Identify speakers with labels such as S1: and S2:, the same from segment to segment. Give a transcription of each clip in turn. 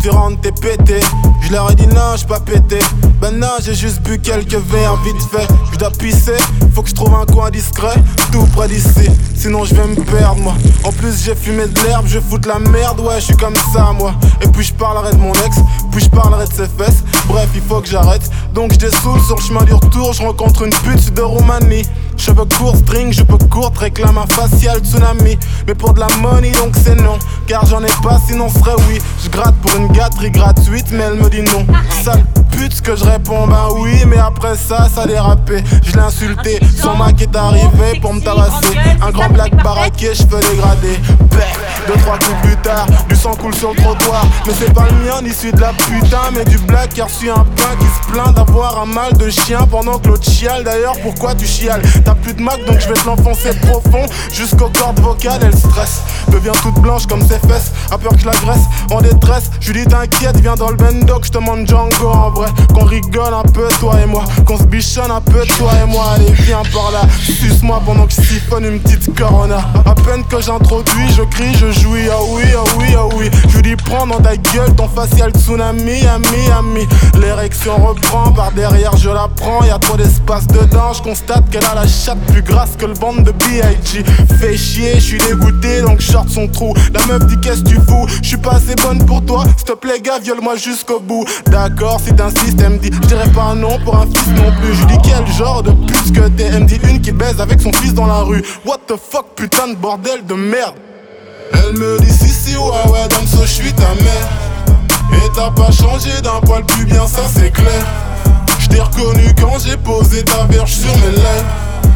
S1: tu rentres, t'es pété. Je leur ai dit non, j'suis pas pété. Ben non, j'ai juste bu quelques verres vite fait. Je dois pisser, faut que je trouve un coin discret, tout près d'ici, sinon je vais me perdre moi. En plus j'ai fumé de l'herbe, je fous de la merde, ouais je suis comme ça moi. Et puis je parlerai de mon ex, puis je parlerai de ses fesses. Bref il faut que j'arrête, donc je dessoule sur le chemin du retour. Je rencontre une pute de Roumanie. Cheveux courts, string, je peux courte, réclame un facial tsunami. Mais pour de la money donc c'est non, car j'en ai pas sinon ce serait oui. Je gratte pour une gâterie gratuite mais elle me dit non. Sale pute que je réponds ben oui, mais après ça dérapé. Je l'ai insulté, son Mac est arrivé pour me tabasser. Un grand black baraqué, cheveux dégradés. Deux, trois coups plus tard, du sang coule sur le trottoir. Mais c'est pas le mien, ni celui de la putain, mais du black qui a reçu un pain qui se plaint d'avoir un mal de chien pendant que l'autre chiale. D'ailleurs pourquoi tu chiales? T'as plus de Mac donc je vais te l'enfoncer profond jusqu'aux cordes vocales, elle stresse. Devient toute blanche comme ses fesses, a peur que je la graisse en détresse. Je lui dis t'inquiète, viens dans le bendo que je te montre Django en vrai. Qu'on rigole un peu toi et moi, qu'on se bichonne un peu toi et moi. Allez viens par là, suce-moi pendant que je siphonne une petite Corona. À peine que j'introduis, je crie, je jouis, ah oui, ah oui, ah oui. Je lui dis prends dans ta gueule ton facial tsunami, ami. L'érection reprend, par derrière je la prends. Y'a trop d'espace dedans, je constate qu'elle a la chatte plus grasse que le ventre de B.I.G. Fait chier, je suis dégoûté donc je sorte son trou. La meuf dit qu'est-ce que tu fous, je suis pas assez bonne pour toi. S'il te plaît gars, viole-moi jusqu'au bout. D'accord si t'insistes, elle me dit je dirais pas un non pour un fils non plus. Je lui dis quel genre de pute que t'es. Elle me dit une qui baise avec son fils dans la rue. What the fuck putain de bordel de merde. Elle me dit si ouais Damso je suis ta mère. Et t'as pas changé d'un poil plus bien ça c'est clair. Je t'ai reconnu quand j'ai posé ta verge sur mes lèvres.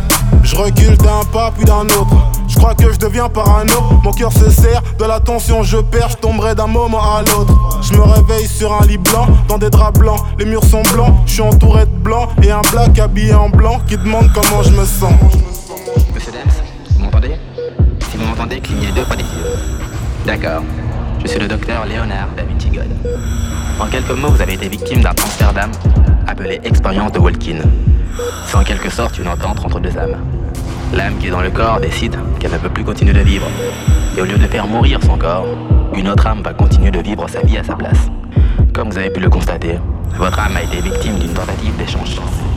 S1: Je recule d'un pas puis d'un autre. Je crois que je deviens parano. Mon cœur se serre, de la tension je perds. Je tomberai d'un moment à l'autre. Je me réveille sur un lit blanc, dans des draps blancs. Les murs sont blancs, je suis entouré de blanc. Et un black habillé en blanc qui demande comment je me sens.
S2: Monsieur Dems, vous m'entendez? Si vous m'entendez, clignez deux fois des yeux. D'accord, je suis le docteur Léonard Da Vinci God. En quelques mots, vous avez été victime d'un transfert d'âme appelé expérience de Walkin. C'est en quelque sorte une entente entre deux âmes. L'âme qui est dans le corps décide qu'elle ne peut plus continuer de vivre. Et au lieu de faire mourir son corps, une autre âme va continuer de vivre sa vie à sa place. Comme vous avez pu le constater, votre âme a été victime d'une tentative d'échange.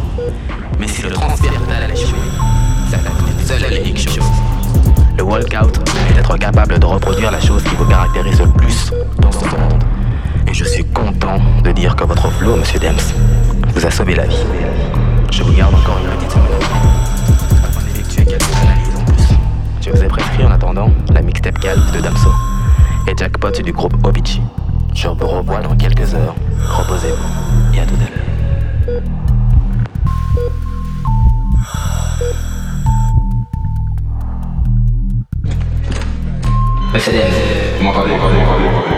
S2: Mais si le transfert total a échoué, ça n'a qu'une seule et unique chose. Le walkout est d'être capable de reproduire la chose qui vous caractérise le plus dans ce monde. Et je suis content de dire que votre flow, monsieur Dems, vous a sauvé la vie. Je vous garde encore une petite semaine afin d'effectuer quelques analyses en plus. Je vous ai prescrit en attendant la mixtape Calf de Damso et Jackpot du groupe Obichi. Je vous revois dans quelques heures. Reposez-vous et à tout à l'heure. Monsieur Dems, vous m'entendez?